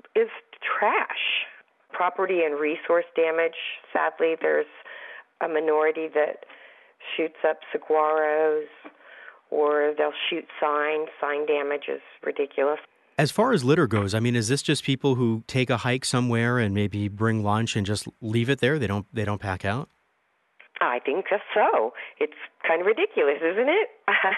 S21: trash, property and resource damage. Sadly, there's a minority that shoots up saguaros, or they'll shoot signs. Sign damage is ridiculous.
S1: As far as litter goes, I mean, is this just people who take a hike somewhere and maybe bring lunch and just leave it there? They don't pack out?
S21: I think so. It's kind of ridiculous, isn't it?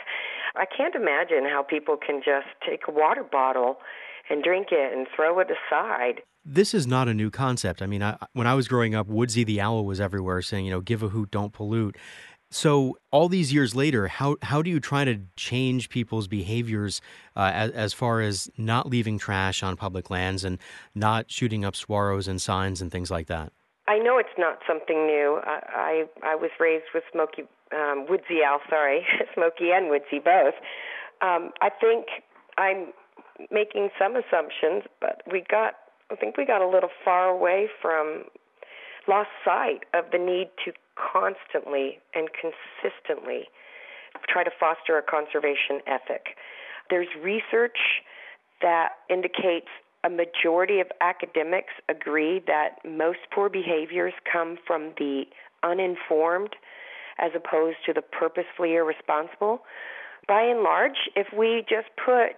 S21: I can't imagine how people can just take a water bottle and drink it and throw it aside.
S1: This is not a new concept. I mean, when I was growing up, Woodsy the owl was everywhere saying, give a hoot, don't pollute. So all these years later, how do you try to change people's behaviors as far as not leaving trash on public lands and not shooting up saguaros and signs and things like that?
S21: I know it's not something new. I was raised with Woodsy owl, Smokey and Woodsy both. I think I'm making some assumptions, but I think we got a little far away from, lost sight of the need to constantly and consistently try to foster a conservation ethic. There's research that indicates a majority of academics agree that most poor behaviors come from the uninformed as opposed to the purposefully irresponsible. By and large, if we just put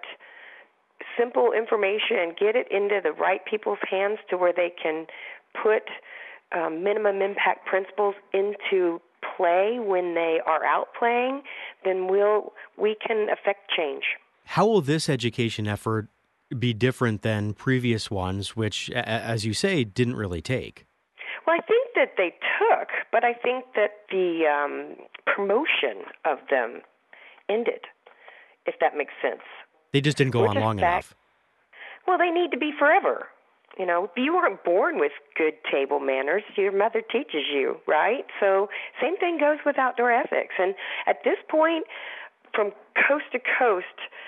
S21: simple information and get it into the right people's hands to where they can put minimum impact principles into play when they are out playing, then we can affect change.
S1: How will this education effort be different than previous ones, which, as you say, didn't really take?
S21: Well, I think that they took, but I think that the promotion of them ended, if that makes sense.
S1: They just didn't go on long enough.
S21: Well, they need to be forever. You weren't born with good table manners. Your mother teaches you, right? So same thing goes with outdoor ethics. And at this point, from coast to coast,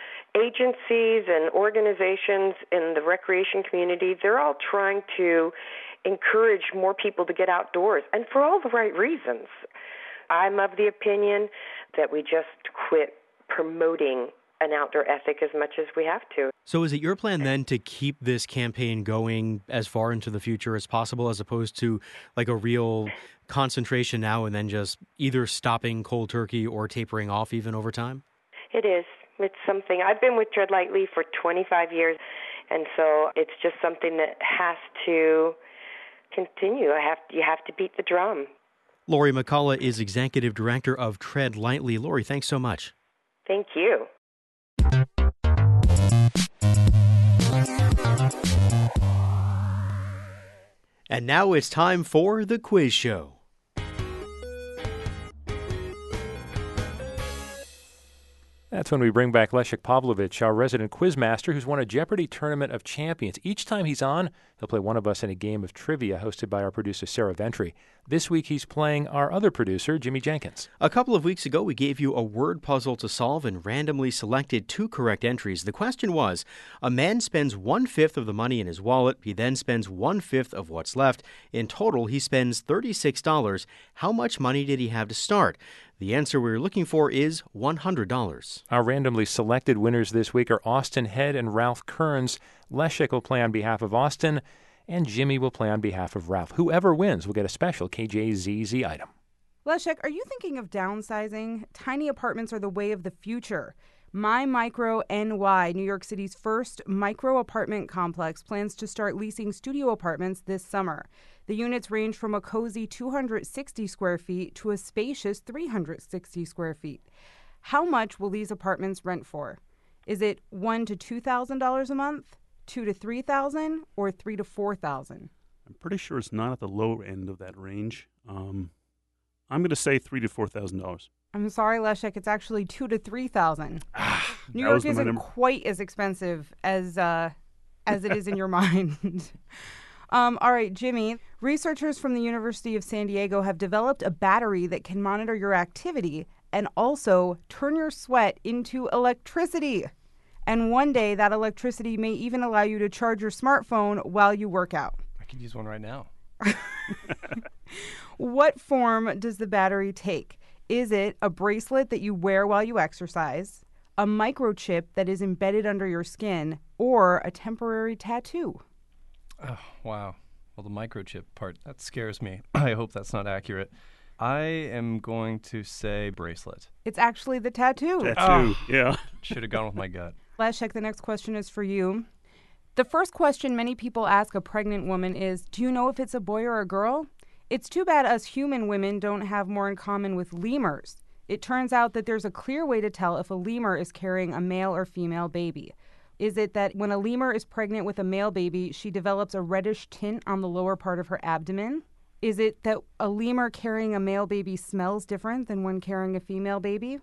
S21: agencies and organizations in the recreation community, they're all trying to encourage more people to get outdoors, and for all the right reasons. I'm of the opinion that we just quit promoting an outdoor ethic as much as we have to.
S1: So is it your plan then to keep this campaign going as far into the future as possible, as opposed to like a real concentration now and then just either stopping cold turkey or tapering off even over time?
S21: It is. It's something. I've been with Tread Lightly for 25 years, and so it's just something that has to continue. You have to beat the drum.
S1: Lori McCullough is executive director of Tread Lightly. Lori, thanks so much.
S21: Thank you.
S1: And now it's time for the quiz show.
S3: That's when we bring back Leszek Pavlovich, our resident quizmaster who's won a Jeopardy! Tournament of Champions. Each time he's on, he'll play one of us in a game of trivia hosted by our producer Sarah Ventry. This week he's playing our other producer, Jimmy Jenkins.
S1: A couple of weeks ago, we gave you a word puzzle to solve and randomly selected 2 correct entries. The question was, a man spends 1/5 of the money in his wallet. He then spends 1/5 of what's left. In total, he spends $36. How much money did he have to start? The answer we were looking for is $100.
S3: Our randomly selected winners this week are Austin Head and Ralph Kearns. Leszek will play on behalf of Austin, and Jimmy will play on behalf of Ralph. Whoever wins will get a special KJZZ item.
S7: Leszek, are you thinking of downsizing? Tiny apartments are the way of the future. My Micro NY, New York City's first micro apartment complex, plans to start leasing studio apartments this summer. The units range from a cozy 260 square feet to a spacious 360 square feet. How much will these apartments rent for? Is it $1,000 to $2,000 a month, $2,000 to $3,000, or $3,000 to $4,000?
S8: I'm pretty sure it's not at the low end of that range. I'm going to say $3,000 to $4,000.
S7: I'm sorry, Leszek. It's actually $2,000 to $3,000. New York isn't quite as expensive as it is in your mind. All right, Jimmy. Researchers from the University of San Diego have developed a battery that can monitor your activity and also turn your sweat into electricity. And one day, that electricity may even allow you to charge your smartphone while you work out.
S9: I could use one right now.
S7: What form does the battery take? Is it a bracelet that you wear while you exercise, a microchip that is embedded under your skin, or a temporary tattoo?
S9: Oh, wow. Well, the microchip part, that scares me. I hope that's not accurate. I am going to say bracelet.
S7: It's actually the tattoo.
S8: Yeah.
S9: Should have gone with my gut.
S7: Leszek, the next question is for you. The first question many people ask a pregnant woman is, do you know if it's a boy or a girl? It's too bad us human women don't have more in common with lemurs. It turns out that there's a clear way to tell if a lemur is carrying a male or female baby. Is it that when a lemur is pregnant with a male baby, she develops a reddish tint on the lower part of her abdomen? Is it that a lemur carrying a male baby smells different than one carrying a female baby?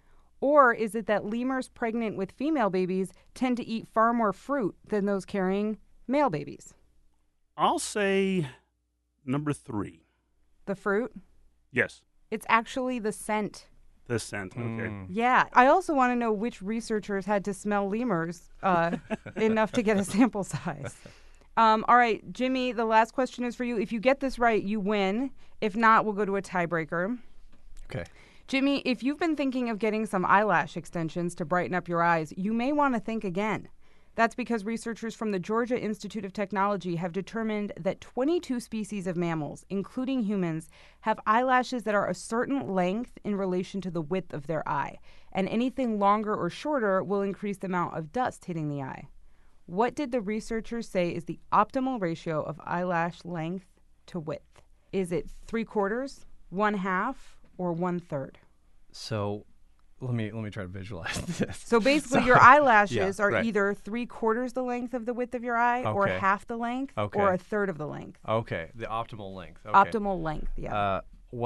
S7: Or is it that lemurs pregnant with female babies tend to eat far more fruit than those carrying male babies?
S8: I'll say number 3.
S7: The fruit?
S8: Yes.
S7: It's actually the scent.
S8: The scent, okay.
S7: Yeah. I also want to know which researchers had to smell lemurs enough to get a sample size. All right, Jimmy, the last question is for you. If you get this right, you win. If not, we'll go to a tiebreaker.
S9: Okay.
S7: Jimmy, if you've been thinking of getting some eyelash extensions to brighten up your eyes, you may want to think again. That's because researchers from the Georgia Institute of Technology have determined that 22 species of mammals, including humans, have eyelashes that are a certain length in relation to the width of their eye, and anything longer or shorter will increase the amount of dust hitting the eye. What did the researchers say is the optimal ratio of eyelash length to width? Is it 3/4, 1/2, or 1/3?
S9: So let me try to visualize this.
S7: So basically, your eyelashes are either 3/4 the length of the width of your eye, or half the length, or 1/3 of the length.
S9: Okay, the optimal length. Okay.
S7: Optimal length, yeah.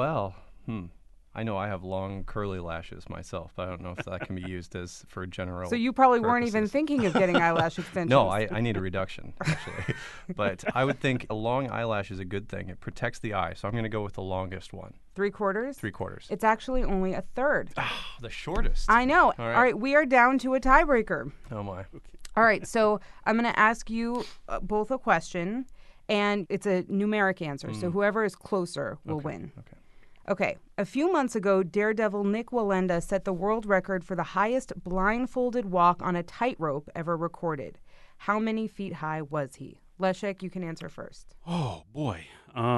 S9: I know I have long curly lashes myself, but I don't know if that can be used as for general.
S7: So you probably
S9: purposes.
S7: weren't even thinking of getting eyelash extensions.
S9: No, I need a reduction, actually. But I would think a long eyelash is a good thing. It protects the eye, so I'm going to go with the longest one.
S7: 3/4?
S9: 3/4.
S7: It's actually only 1/3.
S9: The shortest.
S7: I know. All right, we are down to a tiebreaker.
S9: Oh, my.
S7: All right, so I'm going to ask you both a question, and it's a numeric answer. So whoever is closer will win. Okay, a few months ago, daredevil Nick Wallenda set the world record for the highest blindfolded walk on a tightrope ever recorded. How many feet high was he? Leszek, you can answer first.
S8: Oh, boy.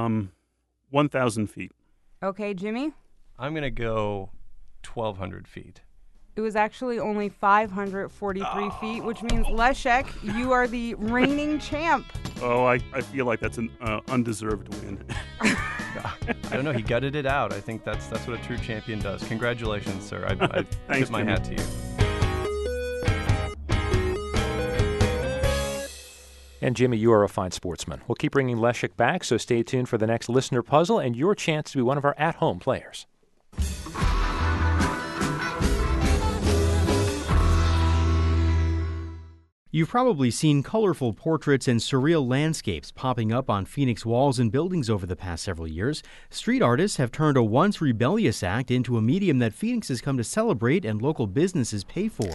S8: 1,000 feet.
S7: Okay, Jimmy?
S9: I'm going to go 1,200 feet.
S7: It was actually only 543 feet, which means, Leszek, you are the reigning champ.
S8: Oh, I feel like that's an undeserved win.
S9: I don't know. He gutted it out. I think that's what a true champion does. Congratulations, sir. I tip my hat to you.
S3: And Jimmy, you are a fine sportsman. We'll keep bringing Leszek back, so stay tuned for the next listener puzzle and your chance to be one of our at-home players.
S1: You've probably seen colorful portraits and surreal landscapes popping up on Phoenix walls and buildings over the past several years. Street artists have turned a once rebellious act into a medium that Phoenix has come to celebrate and local businesses pay for.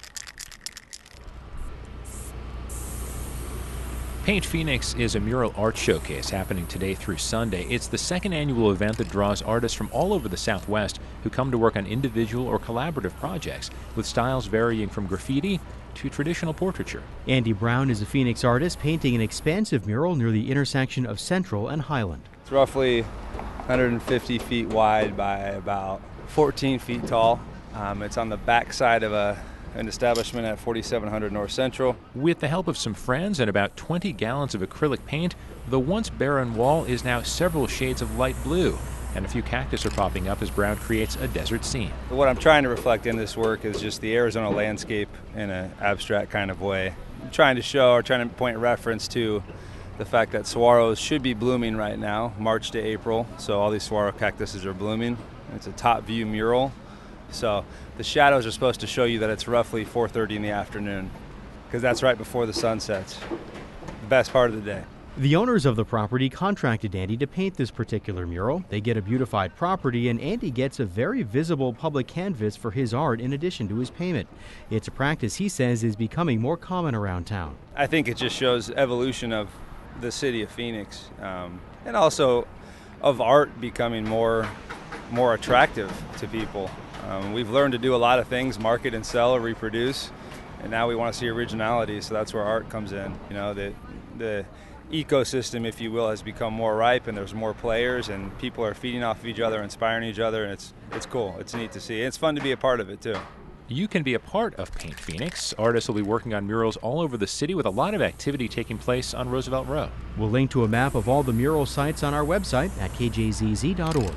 S3: Paint Phoenix is a mural art showcase happening today through Sunday. It's the second annual event that draws artists from all over the Southwest who come to work on individual or collaborative projects with styles varying from graffiti to traditional portraiture.
S1: Andy Brown is a Phoenix artist painting an expansive mural near the intersection of Central and Highland.
S10: It's roughly 150 feet wide by about 14 feet tall. It's on the back side of an establishment at 4700 North Central.
S3: With the help of some friends and about 20 gallons of acrylic paint, the once barren wall is now several shades of light blue, and a few cactus are popping up as Brown creates a desert scene.
S10: What I'm trying to reflect in this work is just the Arizona landscape in an abstract kind of way. I'm trying to point reference to the fact that saguaros should be blooming right now, March to April, so all these saguaro cactuses are blooming. It's a top view mural. So the shadows are supposed to show you that it's roughly 4:30 in the afternoon, because that's right before the sun sets. The best part of the day.
S1: The owners of the property contracted Andy to paint this particular mural. They get a beautified property, and Andy gets a very visible public canvas for his art in addition to his payment. It's a practice he says is becoming more common around town.
S10: I think it just shows evolution of the city of Phoenix, and also of art becoming more attractive to people. We've learned to do a lot of things, market and sell or reproduce, and now we want to see originality, so that's where art comes in. You know, the ecosystem, if you will, has become more ripe, and there's more players, and people are feeding off of each other, inspiring each other, and it's cool. It's neat to see. It's fun to be a part of it, too.
S3: You can be a part of Paint Phoenix. Artists will be working on murals all over the city with a lot of activity taking place on Roosevelt Row.
S1: We'll link to a map of all the mural sites on our website at kjzz.org.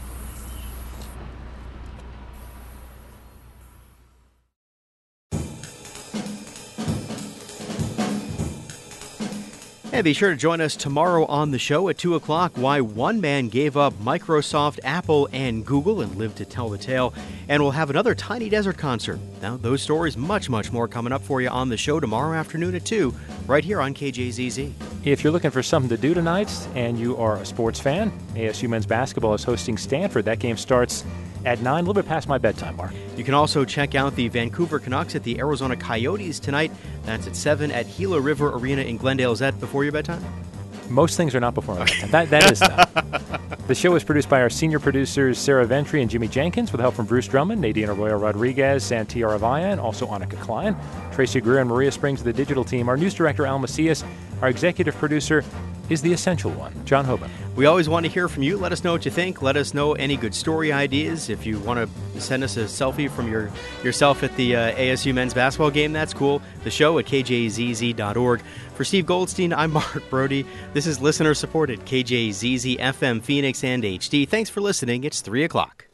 S1: And be sure to join us tomorrow on the show at 2 o'clock, why one man gave up Microsoft, Apple, and Google and lived to tell the tale. And we'll have another Tiny Desert concert. Now, those stories, much more coming up for you on the show tomorrow afternoon at 2, right here on KJZZ.
S3: If you're looking for something to do tonight and you are a sports fan, ASU men's basketball is hosting Stanford. That game starts at 9, a little bit past my bedtime, Mark.
S1: You can also check out the Vancouver Canucks at the Arizona Coyotes tonight. That's at 7 at Gila River Arena in Glendale. Is that before your bedtime?
S3: Most things are not before my bedtime. That is stuff. The show is produced by our senior producers Sarah Ventry and Jimmy Jenkins with help from Bruce Drummond, Nadine Arroyo Rodriguez, Santia Arvaya, and also Annika Klein. Tracy Greer and Maria Springs of the digital team. Our news director, Al Macias. Our executive producer is the essential one, John Hoban.
S1: We always want to hear from you. Let us know what you think. Let us know any good story ideas. If you want to send us a selfie from yourself at the ASU men's basketball game, that's cool. The show at kjzz.org. For Steve Goldstein, I'm Mark Brody. This is listener-supported KJZZ FM Phoenix and HD. Thanks for listening. It's 3 o'clock.